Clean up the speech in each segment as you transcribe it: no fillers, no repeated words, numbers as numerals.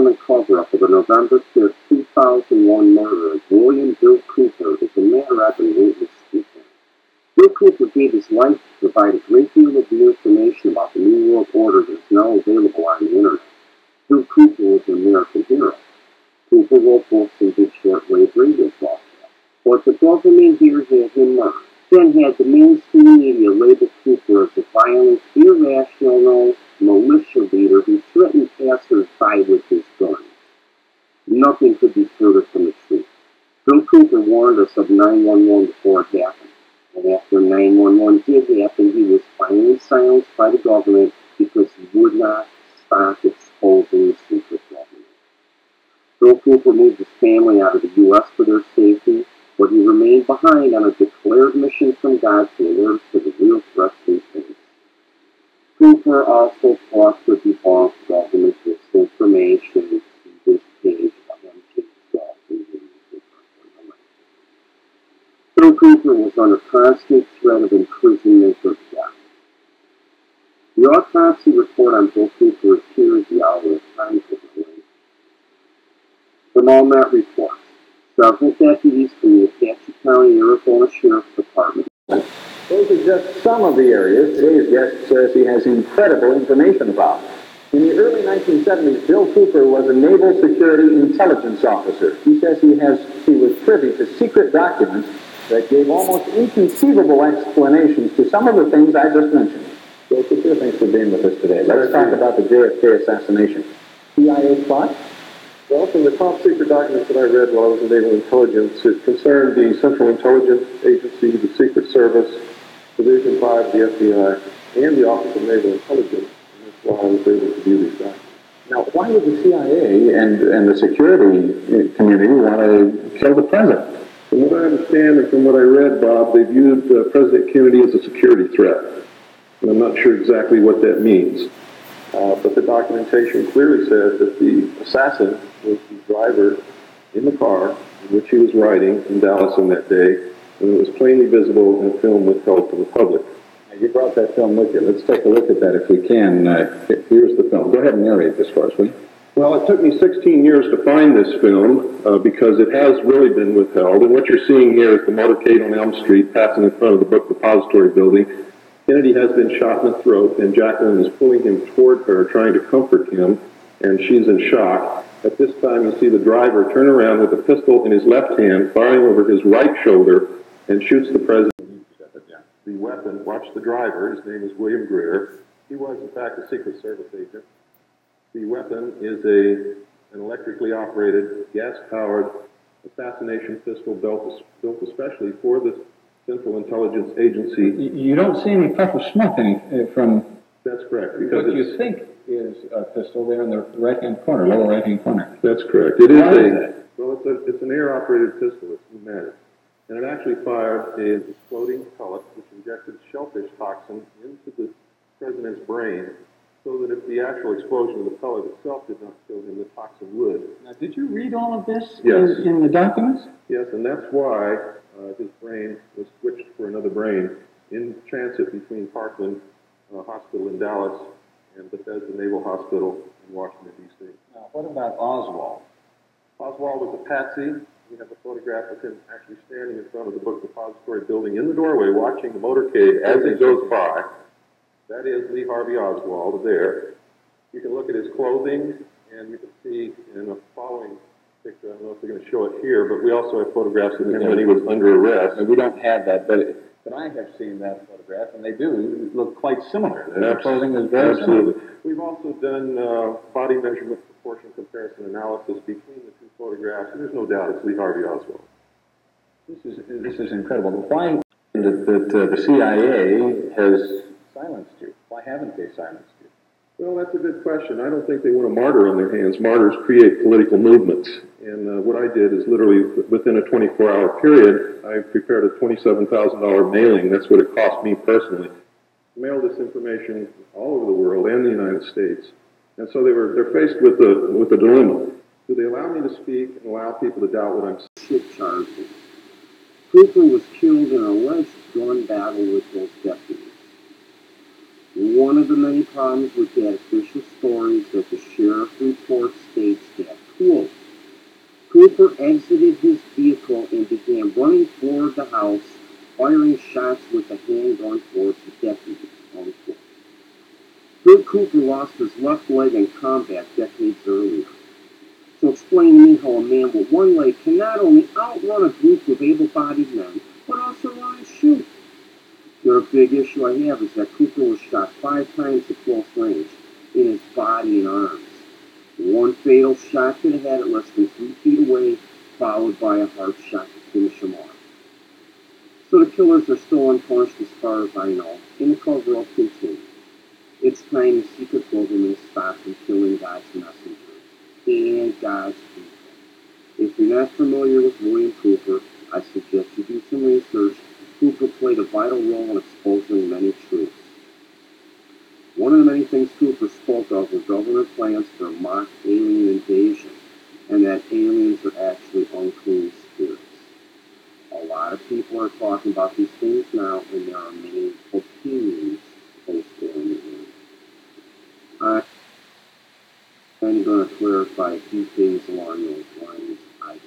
government cover-up of the November 5th, 2001 murder of William Bill Cooper is a matter I've been waiting to speak on. Bill Cooper gave his life to provide a great deal of the information about the New World Order that is now available on the Internet. Bill Cooper was an American hero. Cooper wrote books and did shortwave radio broadcasts, but the government here had him murdered. Then had the mainstream media label Cooper as a violent, irrational, militia leader who threatened passers-by with his guns. Nothing could be further from the truth. Bill Cooper warned us of 911 before it happened, and after 911 did happen, he was finally silenced by the government because he would not stop exposing the secret government. Bill Cooper moved his family out of the U.S. for their safety, but he remained behind on a declared mission from God to alert us to the real threats we face. Cooper also fought to debunk government disinformation. See this page of Bill Cooper was under constant threat of imprisonment or death. The autopsy report on Bill Cooper appears the hour of time for the link. From all that report, several deputies from the Apache County, Arizona Sheriff's Department. Those are just some of the areas today's guest says he has incredible information about. In the early 1970s, Bill Cooper was a Naval Security Intelligence officer. He says he was privy to secret documents that gave almost inconceivable explanations to some of the things I just mentioned. Bill Cooper, thanks for being with us today. Let's talk about the JFK assassination. CIA plot? Well, from the top secret documents that I read while I was in Naval Intelligence, it concerned the Central Intelligence Agency, the Secret Service, Division 5 of the FBI, and the Office of Naval Intelligence, and that's why I was able to view these documents. Now, why would the CIA and the security community want to kill the president? From what I understand and from what I read, Bob, they viewed President Kennedy as a security threat. And I'm not sure exactly what that means. But the documentation clearly said that the assassin was the driver in the car in which he was riding in Dallas on that day, and it was plainly visible in a film withheld from the public. Now, you brought that film with you. Let's take a look at that if we can. Here's the film. Go ahead and narrate this for us, will you? Well, it took me 16 years to find this film because it has really been withheld. And what you're seeing here is the motorcade on Elm Street passing in front of the Book Depository building. Kennedy has been shot in the throat, and Jacqueline is pulling him toward her, trying to comfort him, and she's in shock. At this time, you see the driver turn around with a pistol in his left hand, firing over his right shoulder, and shoots the president. The weapon, watch the driver, his name is William Greer. He was, in fact, a Secret Service agent. The weapon is an electrically operated, gas-powered assassination pistol built especially for the Central Intelligence Agency. You don't see any puff of smoke from... That's correct. Because what you think is a pistol there in the right-hand corner, lower right-hand corner. That's correct. It is well, it's an air-operated pistol. It's pneumatic. And it actually fired an exploding pellet which injected shellfish toxin into the president's brain, so that if the actual explosion of the pellet itself did not kill him, the toxin would. Now, did you read all of this yes. in the documents? Yes, and that's why his brain was switched for another brain in transit between Parkland Hospital in Dallas and Bethesda Naval Hospital in Washington, D.C. Now, what about Oswald? Oswald was a patsy. We have a photograph of him actually standing in front of the Book Depository building in the doorway watching the motorcade as it goes by. That is Lee Harvey Oswald there. You can look at his clothing, and you can see in the following picture, I don't know if they're going to show it here, but we also have photographs of him when he was under arrest. We don't have that, but I have seen that photograph, and they do look quite similar. Their clothing is very similar. We've also done body measurement proportion comparison analysis between the two photographs, and there's no doubt it's Lee Harvey Oswald. This is incredible. Why that the CIA has silenced you? Why haven't they silenced you? Well, that's a good question. I don't think they want a martyr on their hands. Martyrs create political movements. And what I did is literally within a 24-hour period, I prepared a $27,000 mailing. That's what it cost me personally. Mail this information all over the world and the United States. And so they're faced with a dilemma. Do they allow me to speak and allow people to doubt what I'm saying? Charges. Cooper was killed in an alleged gun battle with those deputies. One of the many problems with that official story is that the sheriff report states that, quote, Cooper exited his vehicle and began running toward the house, firing shots with a handgun towards the deputies, unquote. Bill Cooper lost his left leg in combat decades earlier. So explain to me how a man with one leg can not only outrun a group of able-bodied men, but also run and shoot. The other big issue I have is that Cooper was shot 5 times at close range, in his body and arms. One fatal shot could have had it less than 3 feet away, followed by a hard shot to finish him off. So the killers are still unpunished as far as I know, and the cover-up continues. It's time the secret government stops from killing God's messengers and God's people. If you're not familiar with William Cooper, I suggest you do some research. Cooper played a vital role in exposing many truths. One of the many things Cooper spoke of were government plans for a mock alien invasion, and that aliens are actually unclean spirits. A lot of people are talking about these things now, and there are many opinions based on the aliens. I'm going to clarify a few things along those lines.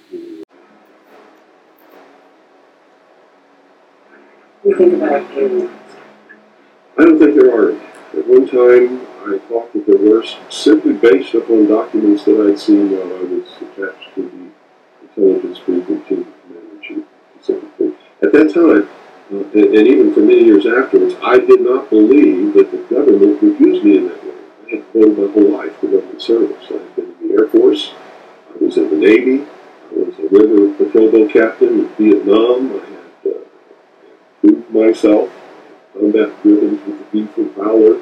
You think about aliens? I don't think there are. At one time, I thought that there were, simply based upon documents that I'd seen while I was attached to the intelligence briefing team, Commander-in-Chief, specifically. At that time, and even for many years afterwards, I did not believe that the government would use me in that way. I had devoted my whole life to government service. I had been in the Air Force, I was in the Navy, I was a river patrol boat captain in Vietnam, I had proved myself, combat driven with the beef and valor.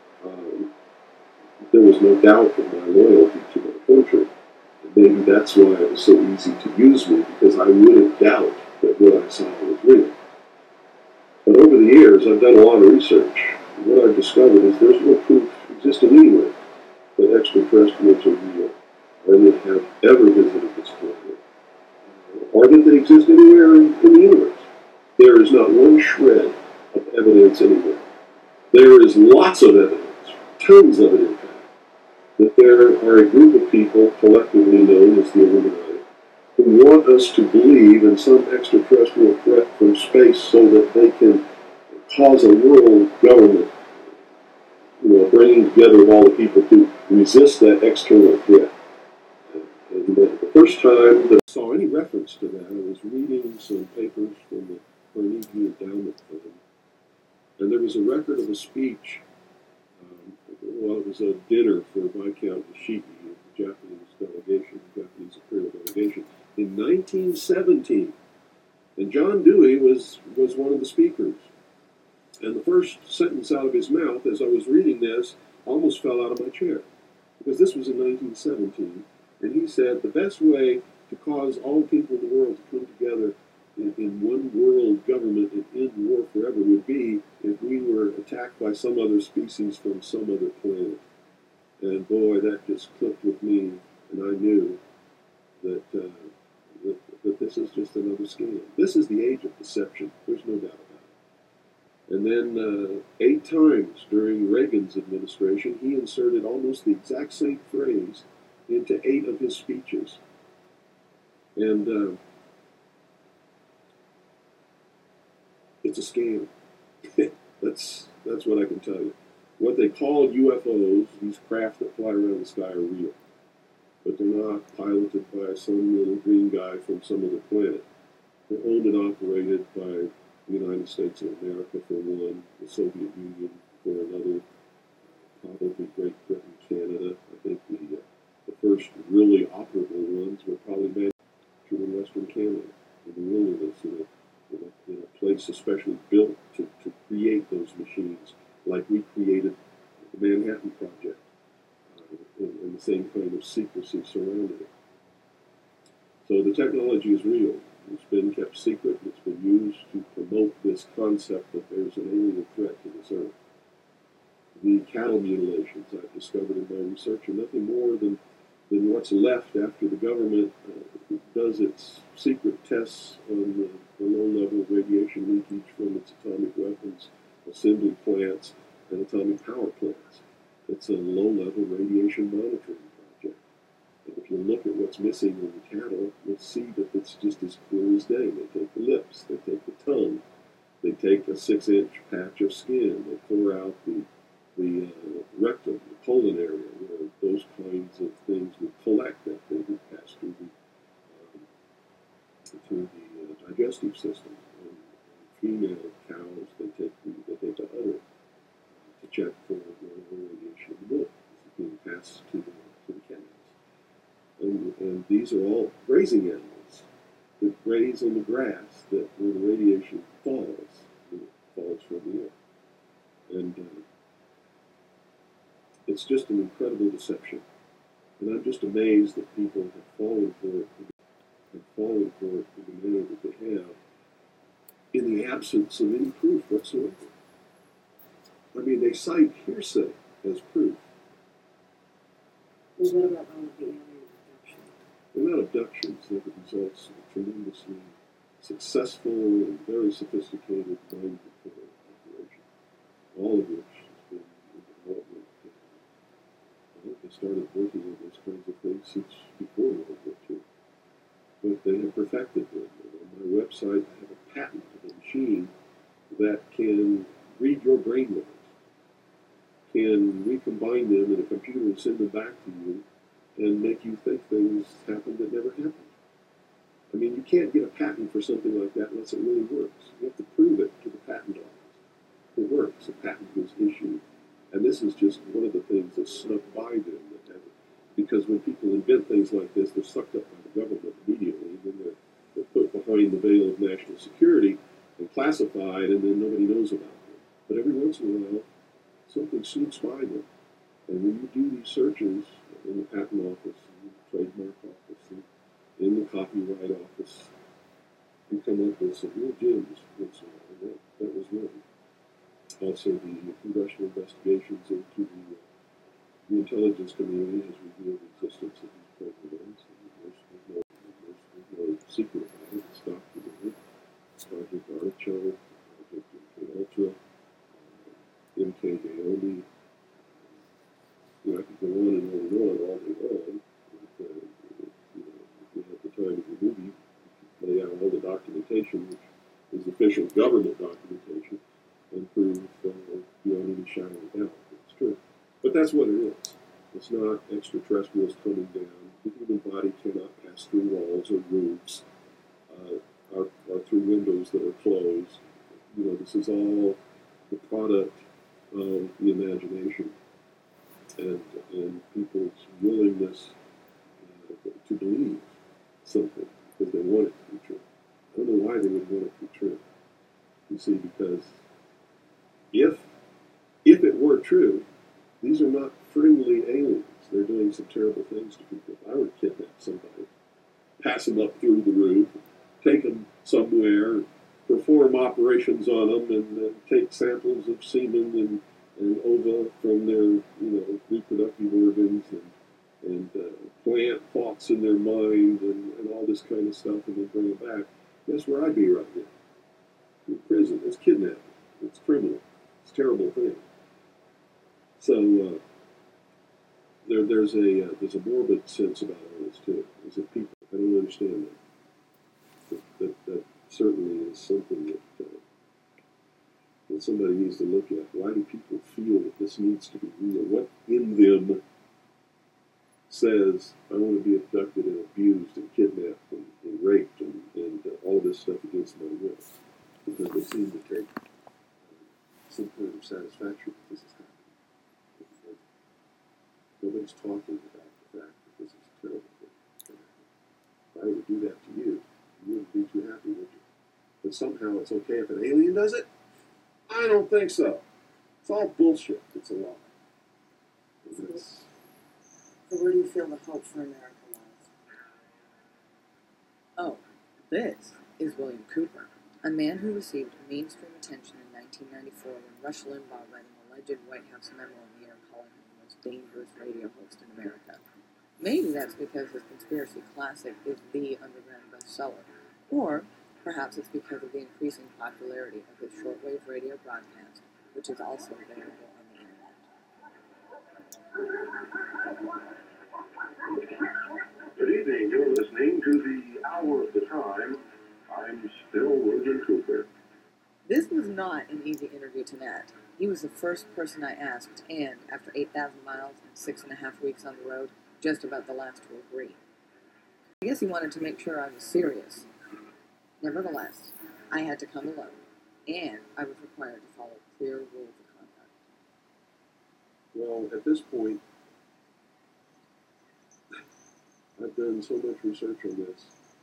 There was no doubt in my loyalty to my country. And maybe that's why it was so easy to use me, because I wouldn't doubt that what I saw was real. But over the years, I've done a lot of research. And what I've discovered is there's no proof existing anywhere that extraterrestrials are real, or that have ever visited this planet, or that they exist anywhere in the universe. There is not one shred of evidence anywhere. There is lots of evidence, tons of it in fact, that there are a group of people collectively known as the Illuminati who want us to believe in some extraterrestrial threat from space so that they can cause a world government, bringing together of all the people to resist that external threat. And the first time that I saw any reference to that, I was reading some papers from the Carnegie Endowment Fund, and there was a record of a speech. It was a dinner for Viscount Ishii, the Japanese delegation, the Japanese imperial delegation, in 1917. And John Dewey was one of the speakers. And the first sentence out of his mouth, as I was reading this, almost fell out of my chair. Because this was in 1917. And he said, the best way to cause all people in the world to come together in one world government and end war forever would be if we were attacked by some other species from some other planet. And boy, that just clicked with me, and I knew that that this is just another scam. This is the age of deception. There's no doubt about it. And then 8 times during Reagan's administration, he inserted almost the exact same phrase into 8 of his speeches. And it's a scam. That's what I can tell you. What they call UFOs, these craft that fly around the sky, are real. But they're not piloted by some little green guy from some other planet. They're owned and operated by the United States of America for one, the Soviet Union for another, probably Great Britain, Canada. I think the first really operable ones were probably manufactured in Western Canada, in the wilderness, in a place especially built to create those machines, like we created the Manhattan Project, and the same kind of secrecy surrounding it. So the technology is real. It's been kept secret. It's been used to promote this concept that there's an alien threat to this Earth. The cattle mutilations I've discovered in my research are nothing more than what's left after the government does its secret tests on the low-level radiation leakage from its atomic weapons assembly plants, and atomic power plants. It's a low-level radiation monitoring project. And if you look at what's missing in the cattle, you'll see that it's just as clear as day. They take the lips, they take the tongue, they take a 6-inch patch of skin, they pour out the rectum, the colon area, those kinds of things would collect after they would pass through the digestive system. And female cows, they take the udder to check for radiation in the milk. This is being passed to the cows. And these are all grazing animals that graze on the grass that where the radiation falls, it falls from the air. And it's just an incredible deception. And I'm just amazed that people have fallen for it in the manner that they have in the absence of any proof whatsoever. I mean, they cite hearsay as proof. Well, what about all of the alien abductions? They're not abductions, they're the results of a tremendously successful and very sophisticated mind control operation, all of which has been in development. I think they started working on those kinds of things since before World War II. But they have perfected them. And on my website, I have a patent of a machine that can read your brain waves, can recombine them in a computer and send them back to you and make you think things happened that never happened. I mean, you can't get a patent for something like that unless it really works. You have to prove it to the patent office. It works. A patent was issued. And this is just one of the things that snuck by them. Because when people invent things like this, they're sucked up by the government immediately. And then they're put behind the veil of national security and classified, and then nobody knows about them. But every once in a while, something sneaks by them. And when you do these searches in the patent office, in the trademark office, and in the copyright office, you come up with some real gems. And that was one. Also, the congressional investigations into the intelligence community has revealed the existence of these programs. And there's no secret about it. It's documented. Project Artichoke, Project MK Ultra, MK Naomi. I could go on and all day long. But, if we had the time of the movie, we could lay out all the documentation, which is official government documentation, and prove beyond any shadow of doubt that it's true. But that's what it is. It's not extraterrestrials coming down. The human body cannot pass through walls or roofs, or through windows that are closed. This is all the product of the imagination and people's willingness to believe something because they want it to be true. I don't know why they would want it to be true. You see, because if it were true, these are not friendly aliens. They're doing some terrible things to people. If I were to kidnap somebody, pass them up through the roof, take them somewhere, perform operations on them, and then take samples of semen and ova from their reproductive organs and plant thoughts in their mind and all this kind of stuff, and then bring them back. Guess where I'd be right now? In prison. It's kidnapping. It's criminal. It's a terrible thing. So there's a morbid sense about all this too. Is that people? I don't understand that. That certainly is something that somebody needs to look at. Why do people feel that this needs to be real? What in them says I want to be abducted and abused and kidnapped and raped and all this stuff against my will? Because they seem to take some kind of satisfaction that this is happening. Nobody's talking about the fact that this is a terrible thing. If I would do that to you, you wouldn't be too happy, would you? But somehow it's okay if an alien does it? I don't think so. It's all bullshit. It's a lie. So where do you feel the hope for America lies? Oh, this is William Cooper, a man who received mainstream attention in 1994 when Rush Limbaugh read an alleged White House memo in the air calling him the most dangerous radio host in America. Maybe that's because his conspiracy classic is the underground bestseller, or perhaps it's because of the increasing popularity of his shortwave radio broadcast, which is also available on Good evening. You're listening to the Hour of the Time. I'm still William Cooper. This was not an easy interview to net. He was the first person I asked, and after 8,000 miles and 6.5 weeks on the road, just about the last to agree. I guess he wanted to make sure I was serious. Nevertheless, I had to come alone, and I was required to follow clear rules of conduct. Well, at this point, I've done so much research on this.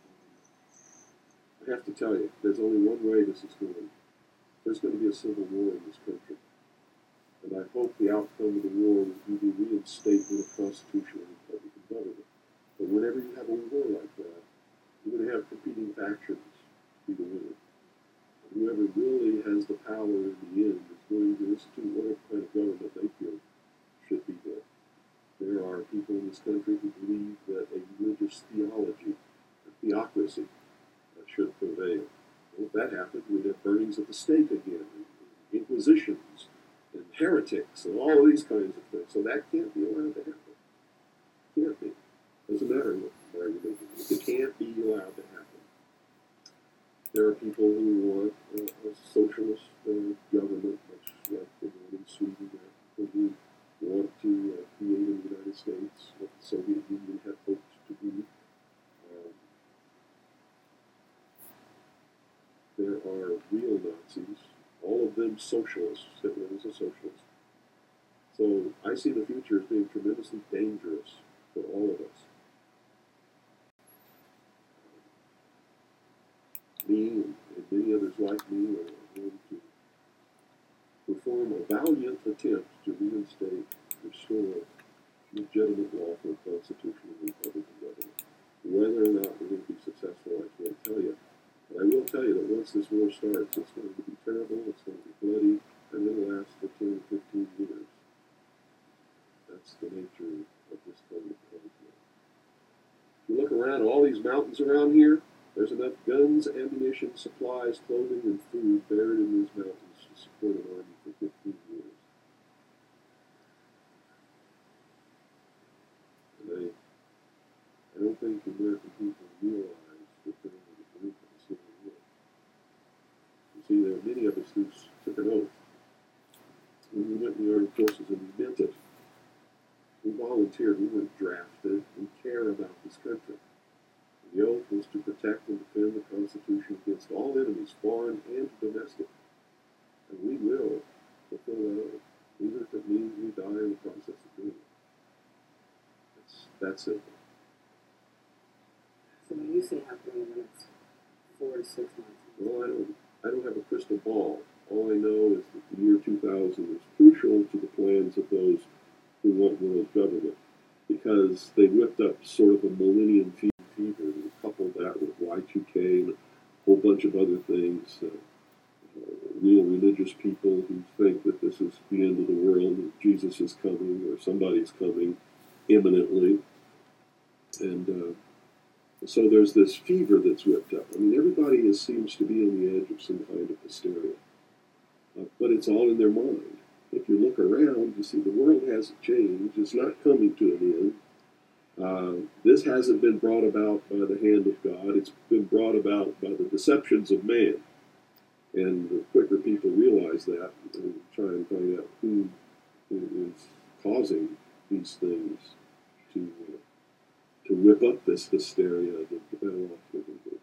I have to tell you, there's only one way this is going. There's going to be a civil war in this country. And I hope the outcome of the war will be the reinstatement of constitutional Republican government. But whenever you have a war like that, you're going to have competing factions be the winner. And whoever really has the power in the end is going to institute whatever kind of government they feel should be there. There are people in this country who believe that a religious theology, a theocracy, should prevail. Well, if that happened, we'd have burnings at the stake again, and inquisitions, and heretics, and all of these kinds of things. So that can't be allowed to happen. Can't be. Doesn't matter what religion is. It can't be allowed to happen. There are people who want a socialist government, much like the one in Sweden. There are people who want to create in the United States what the Soviet Union had hoped to be. There are real Nazis, all of them socialists. Hitler was a socialist. So I see the future as being tremendously dangerous for all of us. Me and many others like me are going to perform a valiant attempt to reinstate, restore legitimate lawful constitutional Republican government. Whether or not we're going to be successful, I can't tell you. But I will tell you that once this war starts, it's going to be terrible, it's going to be bloody, and it'll last for 10 or 15 years. That's the nature of this kind of conflict. If you look around, all these mountains around here, there's enough guns, ammunition, supplies, clothing, and food buried in these mountains to support an army for 15 years. And I don't think the American people realize that they're on the brink of a civil war. You see, there are many of us who took an oath. When we went in the armed forces and we meant it. We volunteered, we weren't drafted, we care about this country. The oath was to protect and defend the Constitution against all enemies, foreign and domestic. And we will fulfill that oath, even if it means we die in the process of doing it. It's that simple. So when you say happening in the next 4 to 6 months? Well, I don't have a crystal ball. All I know is that the year 2000 is crucial to the plans of those who want world government, because they whipped up sort of a millennium fever and coupled that with Y2K and a whole bunch of other things. Real religious people who think that this is the end of the world, that Jesus is coming or somebody's coming imminently. And so there's this fever that's whipped up. I mean, everybody seems to be on the edge of some kind of hysteria. But it's all in their mind. If you look around, you see the world hasn't changed. It's not coming to an end. This hasn't been brought about by the hand of God. It's been brought about by the deceptions of man. And the quicker people realize that and try and find out who is causing these things to whip up this hysteria, the better off they're going to be.